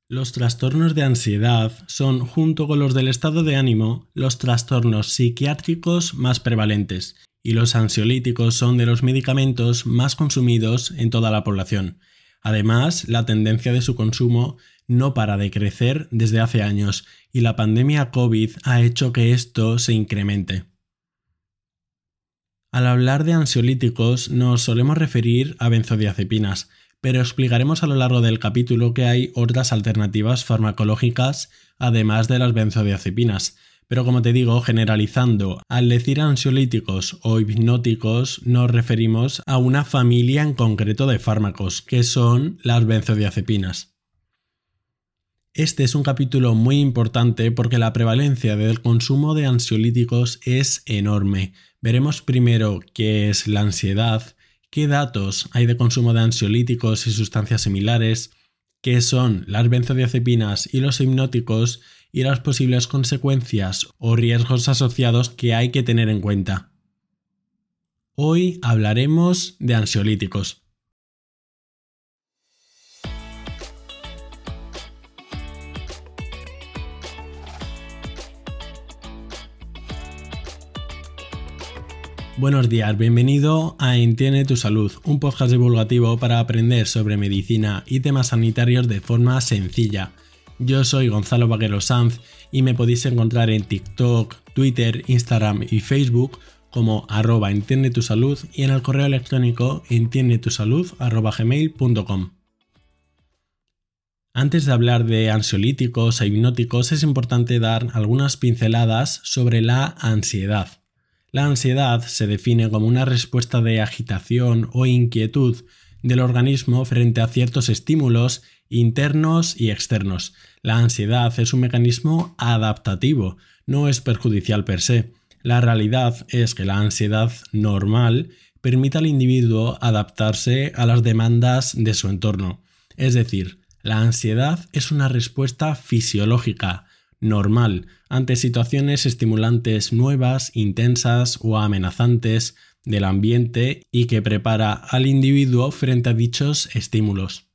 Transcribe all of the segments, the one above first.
Los trastornos de ansiedad son, junto con los del estado de ánimo, los trastornos psiquiátricos más prevalentes, y los ansiolíticos son de los medicamentos más consumidos en toda la población. Además, la tendencia de su consumo no para de crecer desde hace años, y la pandemia COVID ha hecho que esto se incremente. Al hablar de ansiolíticos nos solemos referir a benzodiazepinas, pero explicaremos a lo largo del capítulo que hay otras alternativas farmacológicas además de las benzodiazepinas. Pero como te digo, generalizando, al decir ansiolíticos o hipnóticos nos referimos a una familia en concreto de fármacos, que son las benzodiazepinas. Este es un capítulo muy importante porque la prevalencia del consumo de ansiolíticos es enorme. Veremos primero qué es la ansiedad, qué datos hay de consumo de ansiolíticos y sustancias similares, qué son las benzodiazepinas y los hipnóticos y las posibles consecuencias o riesgos asociados que hay que tener en cuenta. Hoy hablaremos de ansiolíticos. Buenos días, bienvenido a Entiende tu Salud, un podcast divulgativo para aprender sobre medicina y temas sanitarios de forma sencilla. Yo soy Gonzalo Vaquero Sanz y me podéis encontrar en TikTok, Twitter, Instagram y Facebook como @entiendetusalud y en el correo electrónico entiendetusalud@gmail.com. Antes de hablar de ansiolíticos e hipnóticos es importante dar algunas pinceladas sobre la ansiedad. La ansiedad se define como una respuesta de agitación o inquietud del organismo frente a ciertos estímulos internos y externos. La ansiedad es un mecanismo adaptativo, no es perjudicial per se. La realidad es que la ansiedad normal permite al individuo adaptarse a las demandas de su entorno. Es decir, la ansiedad es una respuesta fisiológica, normal, ante situaciones estimulantes nuevas, intensas o amenazantes del ambiente y que prepara al individuo frente a dichos estímulos.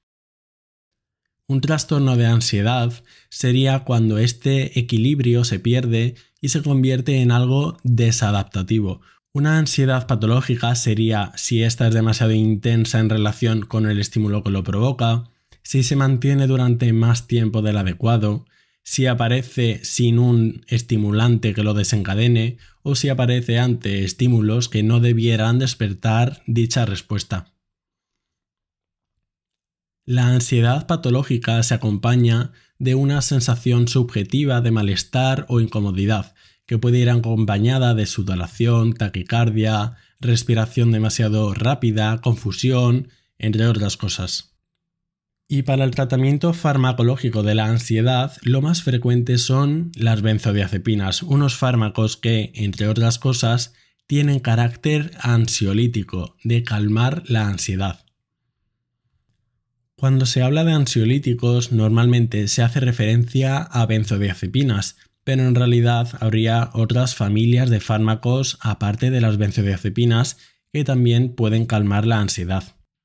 Un trastorno de ansiedad sería cuando este equilibrio se pierde y se convierte en algo desadaptativo. Una ansiedad patológica sería si esta es demasiado intensa en relación con el estímulo que lo provoca, si se mantiene durante más tiempo del adecuado, si aparece sin un estimulante que lo desencadene o si aparece ante estímulos que no debieran despertar dicha respuesta. La ansiedad patológica se acompaña de una sensación subjetiva de malestar o incomodidad, que puede ir acompañada de sudoración, taquicardia, respiración demasiado rápida, confusión, entre otras cosas. Y para el tratamiento farmacológico de la ansiedad, lo más frecuente son las benzodiazepinas, unos fármacos que, entre otras cosas, tienen carácter ansiolítico, de calmar la ansiedad. Cuando se habla de ansiolíticos, normalmente se hace referencia a benzodiazepinas, pero en realidad habría otras familias de fármacos aparte de las benzodiazepinas que también pueden calmar la ansiedad.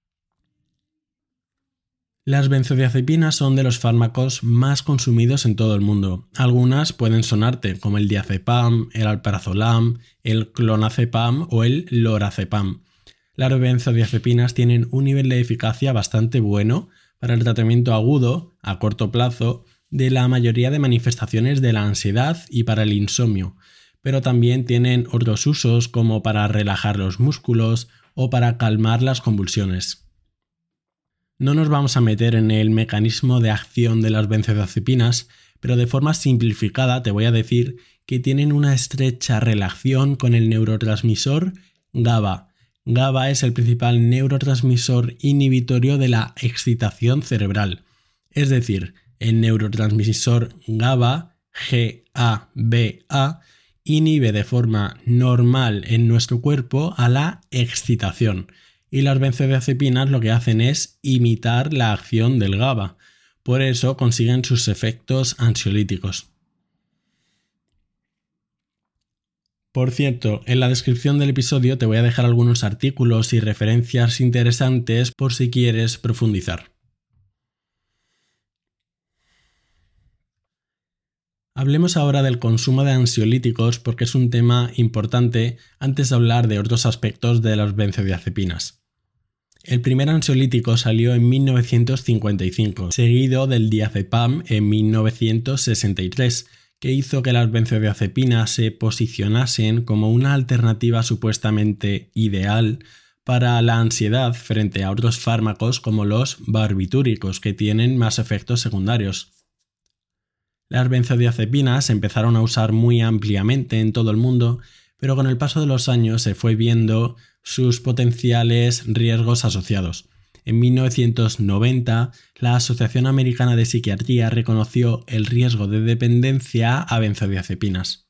Las benzodiazepinas son de los fármacos más consumidos en todo el mundo. Algunas pueden sonarte, como el diazepam, el alprazolam, el clonazepam o el lorazepam. Las benzodiazepinas tienen un nivel de eficacia bastante bueno para el tratamiento agudo, a corto plazo, de la mayoría de manifestaciones de la ansiedad y para el insomnio, pero también tienen otros usos como para relajar los músculos o para calmar las convulsiones. No nos vamos a meter en el mecanismo de acción de las benzodiazepinas, pero de forma simplificada te voy a decir que tienen una estrecha relación con el neurotransmisor GABA. GABA es el principal neurotransmisor inhibitorio de la excitación cerebral. Es decir, el neurotransmisor GABA, GABA, inhibe de forma normal en nuestro cuerpo a la excitación. Y las benzodiazepinas lo que hacen es imitar la acción del GABA. Por eso consiguen sus efectos ansiolíticos. Por cierto, en la descripción del episodio te voy a dejar algunos artículos y referencias interesantes por si quieres profundizar. Hablemos ahora del consumo de ansiolíticos porque es un tema importante antes de hablar de otros aspectos de las benzodiazepinas. El primer ansiolítico salió en 1955, seguido del diazepam en 1963, que hizo que las benzodiazepinas se posicionasen como una alternativa supuestamente ideal para la ansiedad frente a otros fármacos como los barbitúricos, que tienen más efectos secundarios. Las benzodiazepinas se empezaron a usar muy ampliamente en todo el mundo, pero con el paso de los años se fue viendo sus potenciales riesgos asociados. En 1990, la Asociación Americana de Psiquiatría reconoció el riesgo de dependencia a benzodiazepinas.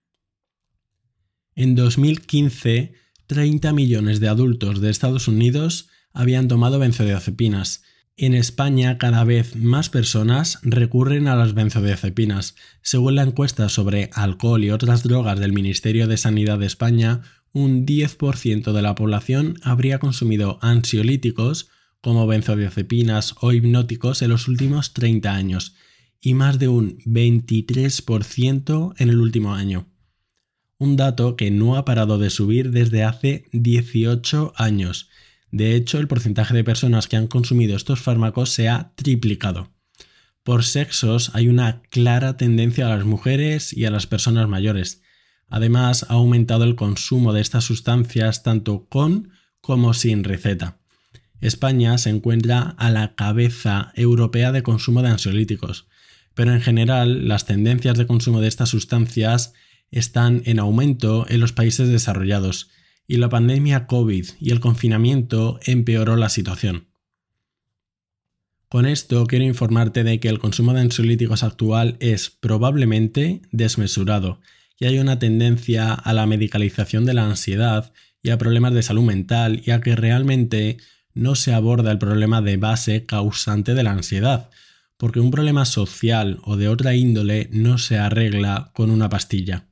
En 2015, 30 millones de adultos de Estados Unidos habían tomado benzodiazepinas. En España, cada vez más personas recurren a las benzodiazepinas. Según la encuesta sobre alcohol y otras drogas del Ministerio de Sanidad de España, un 10% de la población habría consumido ansiolíticos como benzodiazepinas o hipnóticos en los últimos 30 años y más de un 23% en el último año. Un dato que no ha parado de subir desde hace 18 años. De hecho, el porcentaje de personas que han consumido estos fármacos se ha triplicado. Por sexos hay una clara tendencia a las mujeres y a las personas mayores. Además, ha aumentado el consumo de estas sustancias tanto con como sin receta. España se encuentra a la cabeza europea de consumo de ansiolíticos, pero en general las tendencias de consumo de estas sustancias están en aumento en los países desarrollados, y la pandemia COVID y el confinamiento empeoró la situación. Con esto quiero informarte de que el consumo de ansiolíticos actual es probablemente desmesurado y hay una tendencia a la medicalización de la ansiedad y a problemas de salud mental y a que realmente no se aborda el problema de base causante de la ansiedad, porque un problema social o de otra índole no se arregla con una pastilla.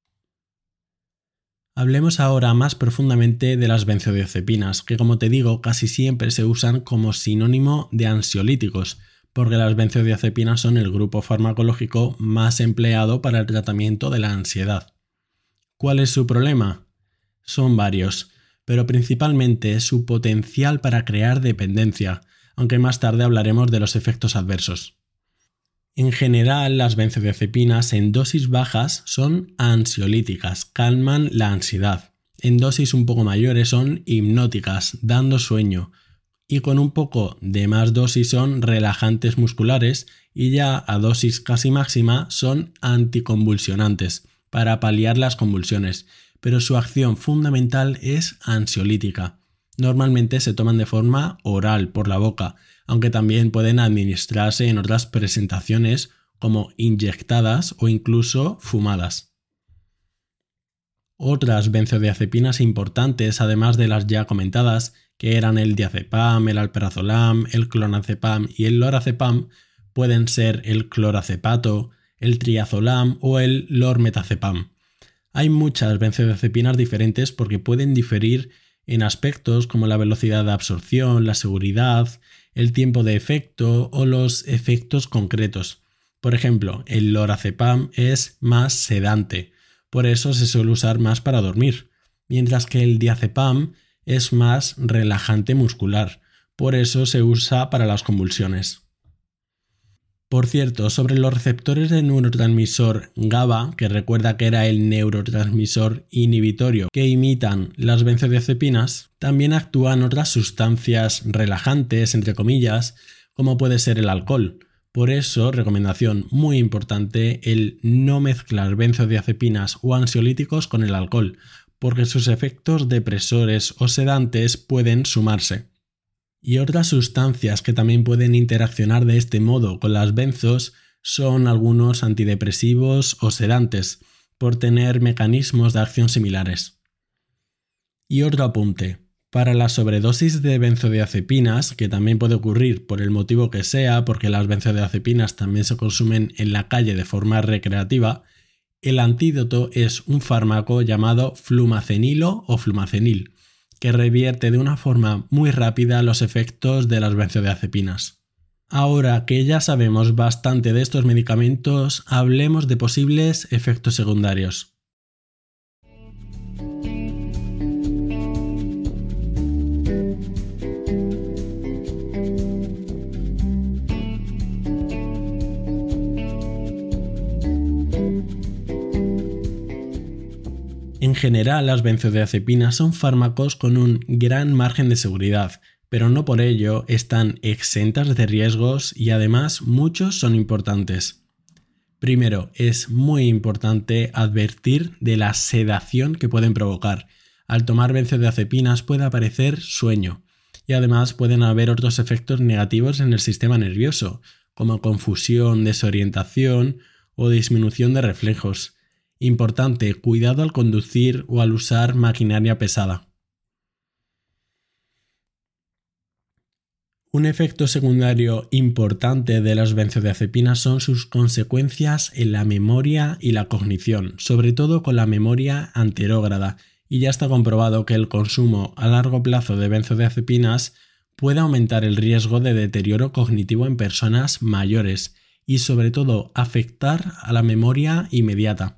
Hablemos ahora más profundamente de las benzodiazepinas, que como te digo casi siempre se usan como sinónimo de ansiolíticos, porque las benzodiazepinas son el grupo farmacológico más empleado para el tratamiento de la ansiedad. ¿Cuál es su problema? Son varios, pero principalmente su potencial para crear dependencia, aunque más tarde hablaremos de los efectos adversos. En general, las benzodiazepinas en dosis bajas son ansiolíticas, calman la ansiedad. En dosis un poco mayores son hipnóticas, dando sueño. Y con un poco de más dosis son relajantes musculares y ya a dosis casi máxima son anticonvulsionantes, para paliar las convulsiones. Pero su acción fundamental es ansiolítica. Normalmente se toman de forma oral, por la boca, aunque también pueden administrarse en otras presentaciones como inyectadas o incluso fumadas. Otras benzodiazepinas importantes, además de las ya comentadas, que eran el diazepam, el alprazolam, el clonazepam y el lorazepam, pueden ser el clorazepato, el triazolam o el lormetazepam. Hay muchas benzodiazepinas diferentes porque pueden diferir en aspectos como la velocidad de absorción, la seguridad, el tiempo de efecto o los efectos concretos. Por ejemplo, el lorazepam es más sedante, por eso se suele usar más para dormir, mientras que el diazepam es más relajante muscular, por eso se usa para las convulsiones. Por cierto, sobre los receptores del neurotransmisor GABA, que recuerda que era el neurotransmisor inhibitorio que imitan las benzodiazepinas, también actúan otras sustancias relajantes, entre comillas, como puede ser el alcohol. Por eso, recomendación muy importante, el no mezclar benzodiazepinas o ansiolíticos con el alcohol, porque sus efectos depresores o sedantes pueden sumarse. Y otras sustancias que también pueden interaccionar de este modo con las benzos son algunos antidepresivos o sedantes, por tener mecanismos de acción similares. Y otro apunte. Para la sobredosis de benzodiazepinas, que también puede ocurrir por el motivo que sea, porque las benzodiazepinas también se consumen en la calle de forma recreativa, el antídoto es un fármaco llamado flumacenilo o flumacenil, que revierte de una forma muy rápida los efectos de las benzodiazepinas. Ahora que ya sabemos bastante de estos medicamentos, hablemos de posibles efectos secundarios. En general, las benzodiazepinas son fármacos con un gran margen de seguridad, pero no por ello están exentas de riesgos y además muchos son importantes. Primero, es muy importante advertir de la sedación que pueden provocar. Al tomar benzodiazepinas puede aparecer sueño y además pueden haber otros efectos negativos en el sistema nervioso, como confusión, desorientación o disminución de reflejos. Importante, cuidado al conducir o al usar maquinaria pesada. Un efecto secundario importante de las benzodiazepinas son sus consecuencias en la memoria y la cognición, sobre todo con la memoria anterógrada, y ya está comprobado que el consumo a largo plazo de benzodiazepinas puede aumentar el riesgo de deterioro cognitivo en personas mayores y sobre todo afectar a la memoria inmediata.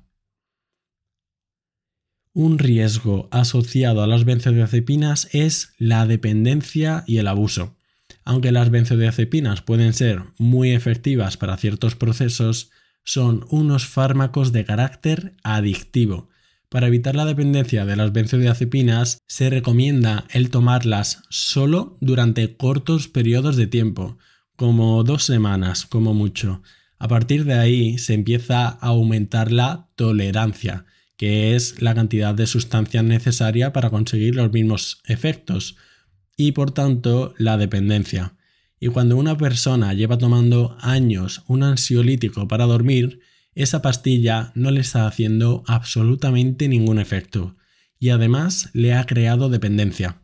Un riesgo asociado a las benzodiazepinas es la dependencia y el abuso. Aunque las benzodiazepinas pueden ser muy efectivas para ciertos procesos, son unos fármacos de carácter adictivo. Para evitar la dependencia de las benzodiazepinas, se recomienda el tomarlas solo durante cortos periodos de tiempo, como 2 semanas como mucho. A partir de ahí se empieza a aumentar la tolerancia, que es la cantidad de sustancia necesaria para conseguir los mismos efectos, y por tanto la dependencia. Y cuando una persona lleva tomando años un ansiolítico para dormir, esa pastilla no le está haciendo absolutamente ningún efecto, y además le ha creado dependencia.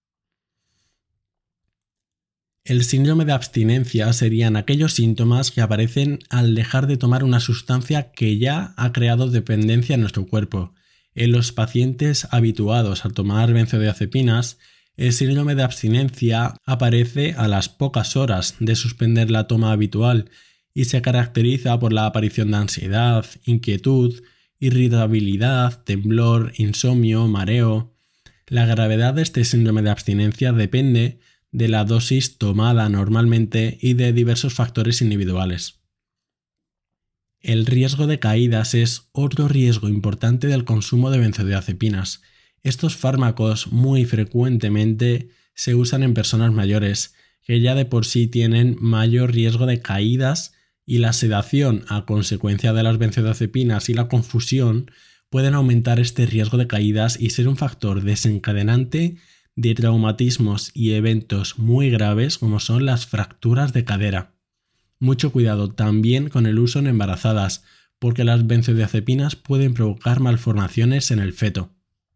El síndrome de abstinencia serían aquellos síntomas que aparecen al dejar de tomar una sustancia que ya ha creado dependencia en nuestro cuerpo. En los pacientes habituados a tomar benzodiazepinas, el síndrome de abstinencia aparece a las pocas horas de suspender la toma habitual y se caracteriza por la aparición de ansiedad, inquietud, irritabilidad, temblor, insomnio, mareo. La gravedad de este síndrome de abstinencia depende de la dosis tomada normalmente y de diversos factores individuales. El riesgo de caídas es otro riesgo importante del consumo de benzodiazepinas. Estos fármacos muy frecuentemente se usan en personas mayores, que ya de por sí tienen mayor riesgo de caídas, y la sedación a consecuencia de las benzodiazepinas y la confusión pueden aumentar este riesgo de caídas y ser un factor desencadenante de traumatismos y eventos muy graves como son las fracturas de cadera. Mucho cuidado también con el uso en embarazadas, porque las benzodiazepinas pueden provocar malformaciones en el feto.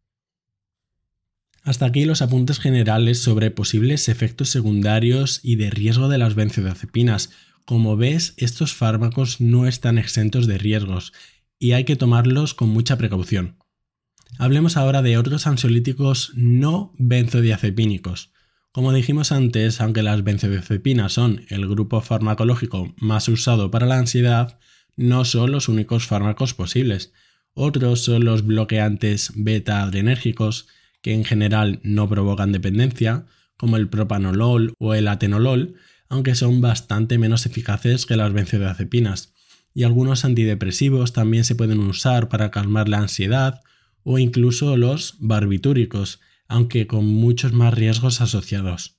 Hasta aquí los apuntes generales sobre posibles efectos secundarios y de riesgo de las benzodiazepinas. Como ves, estos fármacos no están exentos de riesgos y hay que tomarlos con mucha precaución. Hablemos ahora de otros ansiolíticos no benzodiazepínicos. Como dijimos antes, aunque las benzodiazepinas son el grupo farmacológico más usado para la ansiedad, no son los únicos fármacos posibles. Otros son los bloqueantes beta-adrenérgicos, que en general no provocan dependencia, como el propanolol o el atenolol, aunque son bastante menos eficaces que las benzodiazepinas. Y algunos antidepresivos también se pueden usar para calmar la ansiedad, o incluso los barbitúricos, aunque con muchos más riesgos asociados.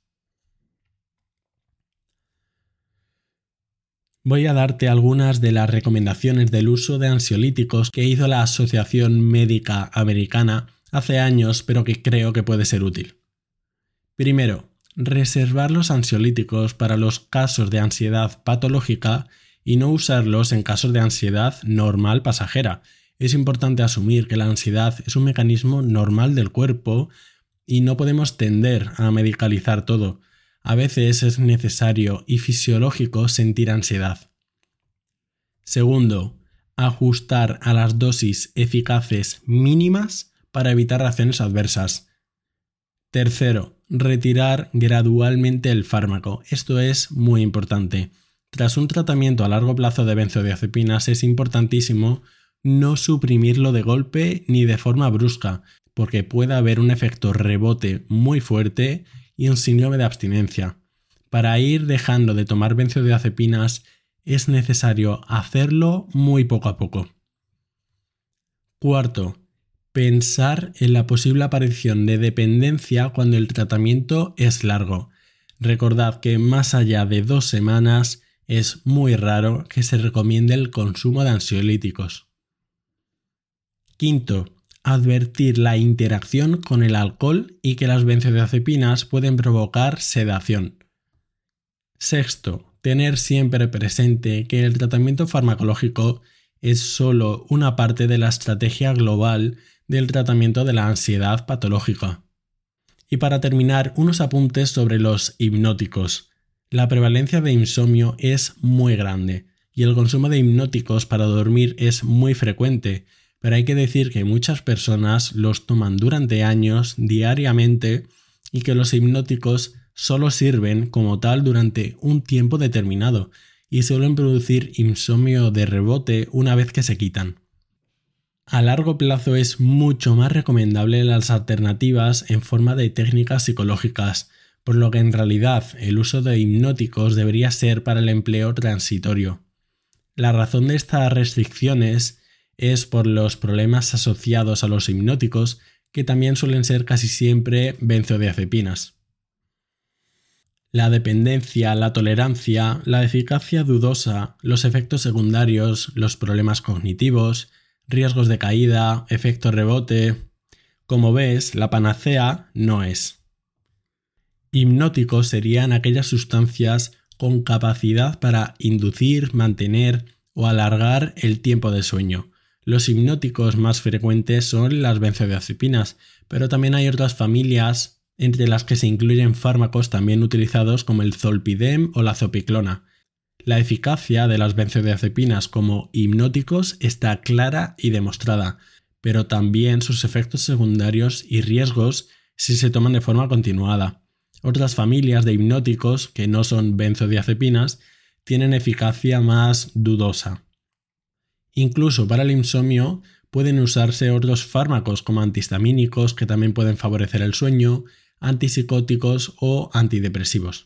Voy a darte algunas de las recomendaciones del uso de ansiolíticos que hizo la Asociación Médica Americana hace años, pero que creo que puede ser útil. Primero, reservar los ansiolíticos para los casos de ansiedad patológica y no usarlos en casos de ansiedad normal pasajera. Es importante asumir que la ansiedad es un mecanismo normal del cuerpo y no podemos tender a medicalizar todo. A veces es necesario y fisiológico sentir ansiedad. Segundo, ajustar a las dosis eficaces mínimas para evitar reacciones adversas. Tercero, retirar gradualmente el fármaco. Esto es muy importante. Tras un tratamiento a largo plazo de benzodiazepinas es importantísimo no suprimirlo de golpe ni de forma brusca, porque puede haber un efecto rebote muy fuerte y un síndrome de abstinencia. Para ir dejando de tomar benzodiazepinas es necesario hacerlo muy poco a poco. Cuarto, pensar en la posible aparición de dependencia cuando el tratamiento es largo. Recordad que más allá de 2 semanas es muy raro que se recomiende el consumo de ansiolíticos. Quinto, advertir la interacción con el alcohol y que las benzodiazepinas pueden provocar sedación. Sexto, tener siempre presente que el tratamiento farmacológico es solo una parte de la estrategia global del tratamiento de la ansiedad patológica. Y para terminar, unos apuntes sobre los hipnóticos. La prevalencia de insomnio es muy grande y el consumo de hipnóticos para dormir es muy frecuente, pero hay que decir que muchas personas los toman durante años, diariamente, y que los hipnóticos solo sirven como tal durante un tiempo determinado y suelen producir insomnio de rebote una vez que se quitan. A largo plazo es mucho más recomendable las alternativas en forma de técnicas psicológicas, por lo que en realidad el uso de hipnóticos debería ser para el empleo transitorio. La razón de estas restricciones es por los problemas asociados a los hipnóticos, que también suelen ser casi siempre benzodiazepinas. La dependencia, la tolerancia, la eficacia dudosa, los efectos secundarios, los problemas cognitivos, riesgos de caída, efecto rebote. Como ves, la panacea no es. Hipnóticos serían aquellas sustancias con capacidad para inducir, mantener o alargar el tiempo de sueño. Los hipnóticos más frecuentes son las benzodiazepinas, pero también hay otras familias entre las que se incluyen fármacos también utilizados como el zolpidem o la zopiclona. La eficacia de las benzodiazepinas como hipnóticos está clara y demostrada, pero también sus efectos secundarios y riesgos si se toman de forma continuada. Otras familias de hipnóticos que no son benzodiazepinas tienen eficacia más dudosa. Incluso para el insomnio pueden usarse otros fármacos como antihistamínicos que también pueden favorecer el sueño, antipsicóticos o antidepresivos.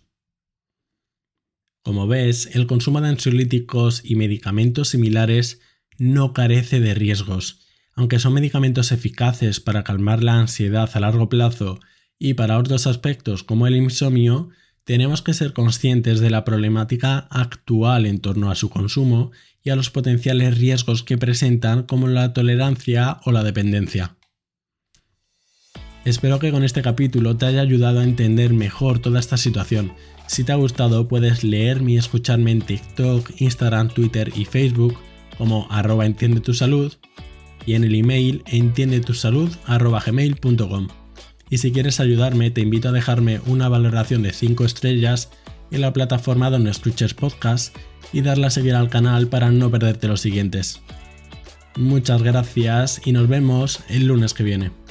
Como ves, el consumo de ansiolíticos y medicamentos similares no carece de riesgos. Aunque son medicamentos eficaces para calmar la ansiedad a largo plazo y para otros aspectos como el insomnio, tenemos que ser conscientes de la problemática actual en torno a su consumo y a los potenciales riesgos que presentan como la tolerancia o la dependencia. Espero que con este capítulo te haya ayudado a entender mejor toda esta situación. Si te ha gustado puedes leerme y escucharme en TikTok, Instagram, Twitter y Facebook como @entiendetusalud y en el email entiendetusalud@gmail.com. Y si quieres ayudarme, te invito a dejarme una valoración de 5 estrellas en la plataforma donde escuches podcast y darle a seguir al canal para no perderte los siguientes. Muchas gracias y nos vemos el lunes que viene.